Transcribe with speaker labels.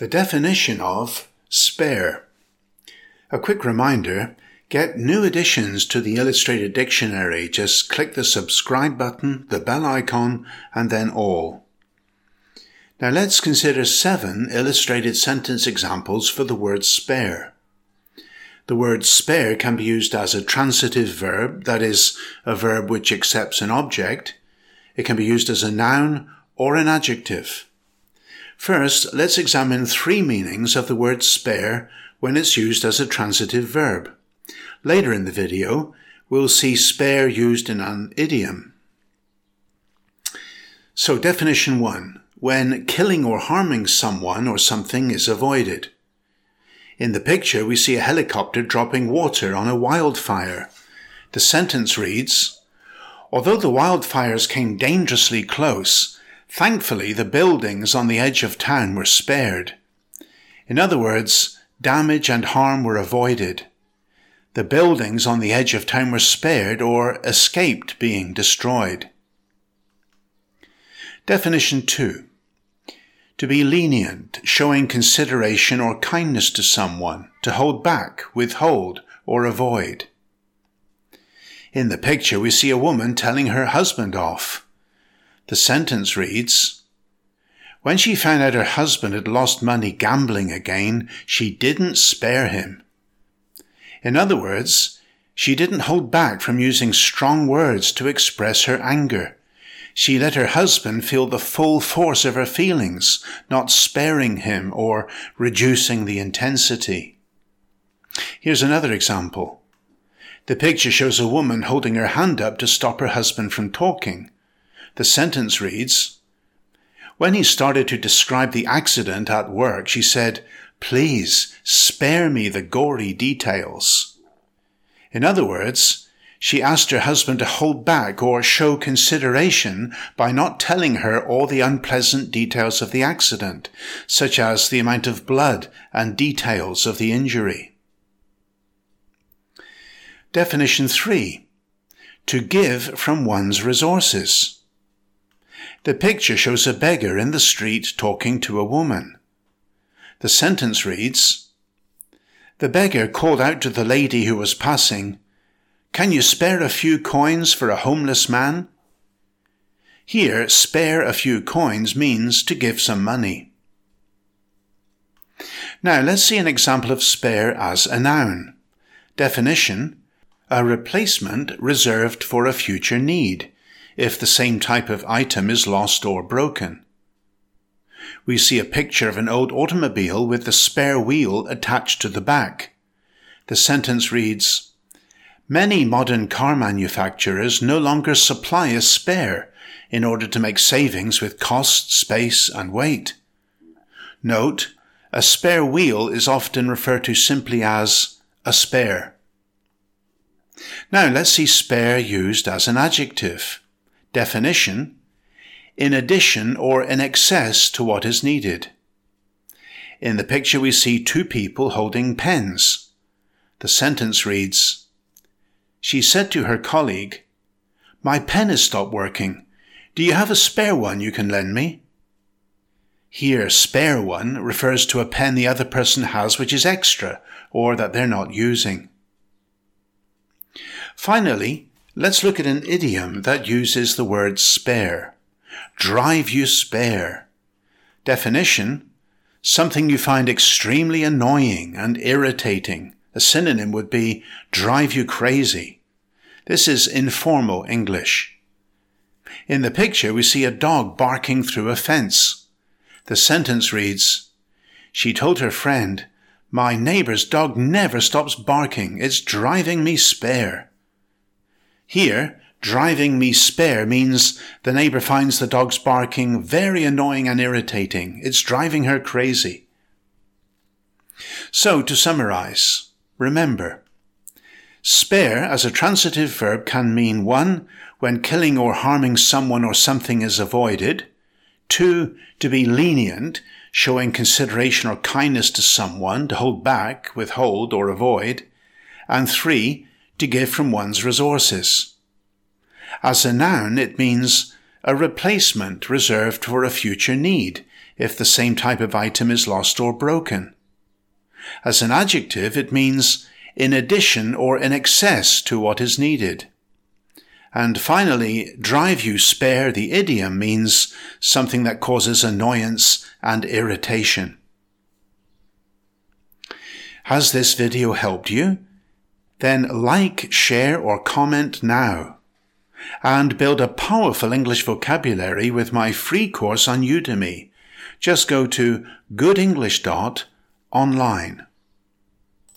Speaker 1: The definition of spare. A quick reminder, get new additions to the Illustrated Dictionary. Just click the subscribe button, the bell icon, and then all. Now let's consider 7 illustrated sentence examples for the word spare. The word spare can be used as a transitive verb, that is, a verb which accepts an object. It can be used as a noun or an adjective. First, let's examine 3 meanings of the word spare when it's used as a transitive verb. Later in the video, we'll see spare used in an idiom. So, definition 1. When killing or harming someone or something is avoided. In the picture, we see a helicopter dropping water on a wildfire. The sentence reads, "Although the wildfires came dangerously close, thankfully the buildings on the edge of town were spared." In other words, damage and harm were avoided. The buildings on the edge of town were spared or escaped being destroyed. Definition 2. To be lenient, showing consideration or kindness to someone, to hold back, withhold, or avoid. In the picture, we see a woman telling her husband off. The sentence reads, "When she found out her husband had lost money gambling again, she didn't spare him." In other words, she didn't hold back from using strong words to express her anger. She let her husband feel the full force of her feelings, not sparing him or reducing the intensity. Here's another example. The picture shows a woman holding her hand up to stop her husband from talking. The sentence reads, "When he started to describe the accident at work, she said, 'Please spare me the gory details.'" In other words, she asked her husband to hold back or show consideration by not telling her all the unpleasant details of the accident, such as the amount of blood and details of the injury. Definition 3. To give from one's resources. The picture shows a beggar in the street talking to a woman. The sentence reads, "The beggar called out to the lady who was passing, 'Can you spare a few coins for a homeless man?'" Here, spare a few coins means to give some money. Now, let's see an example of spare as a noun. Definition: a replacement reserved for a future need, if the same type of item is lost or broken. We see a picture of an old automobile with the spare wheel attached to the back. The sentence reads, "Many modern car manufacturers no longer supply a spare in order to make savings with cost, space, and weight." Note, a spare wheel is often referred to simply as a spare. Now let's see spare used as an adjective. Definition: in addition or in excess to what is needed. In the picture we see 2 people holding pens. The sentence reads, "She said to her colleague, 'My pen has stopped working. Do you have a spare one you can lend me?'" Here, spare one refers to a pen the other person has which is extra or that they're not using. Finally, let's look at an idiom that uses the word spare. Drive you spare. Definition: something you find extremely annoying and irritating. A synonym would be drive you crazy. This is informal English. In the picture, we see a dog barking through a fence. The sentence reads, "She told her friend, 'My neighbor's dog never stops barking. It's driving me spare.'" Here, driving me spare means the neighbor finds the dog's barking very annoying and irritating. It's driving her crazy. So, to summarize, remember, spare as a transitive verb can mean 1. When killing or harming someone or something is avoided. 2. To be lenient, showing consideration or kindness to someone, to hold back, withhold, or avoid. And 3. To give from one's resources. As a noun, it means a replacement reserved for a future need, if the same type of item is lost or broken. As an adjective, it means in addition or in excess to what is needed. And finally, drive you spare, the idiom, means something that causes annoyance and irritation. Has this video helped you? Then like, share, or comment now. And build a powerful English vocabulary with my free course on Udemy. Just go to goodenglish.online.